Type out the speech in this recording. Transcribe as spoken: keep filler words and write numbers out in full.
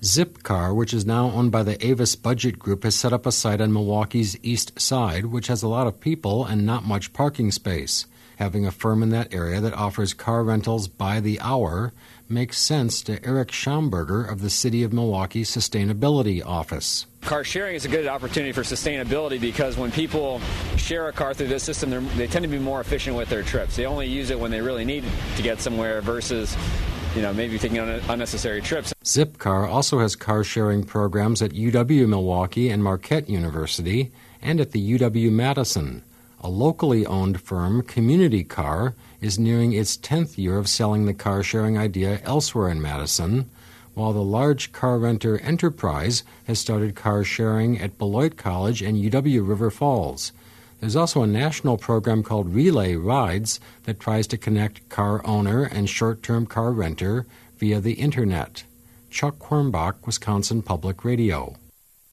Zipcar, which is now owned by the Avis Budget Group, has set up a site on Milwaukee's East Side, which has a lot of people and not much parking space. Having a firm in that area that offers car rentals by the hour makes sense to Eric Schomburger of the City of Milwaukee Sustainability Office. Car sharing is a good opportunity for sustainability because when people share a car through this system, they tend to be more efficient with their trips. They only use it when they really need to get somewhere versus, you know, maybe taking on unnecessary trips. Zipcar also has car-sharing programs at U W-Milwaukee and Marquette University and at the U W-Madison. A locally owned firm, Community Car, is nearing its tenth year of selling the car-sharing idea elsewhere in Madison, while the large car renter Enterprise has started car sharing at Beloit College and U W-River Falls. There's also a national program called Relay Rides that tries to connect car owner and short-term car renter via the Internet. Chuck Hornbach, Wisconsin Public Radio.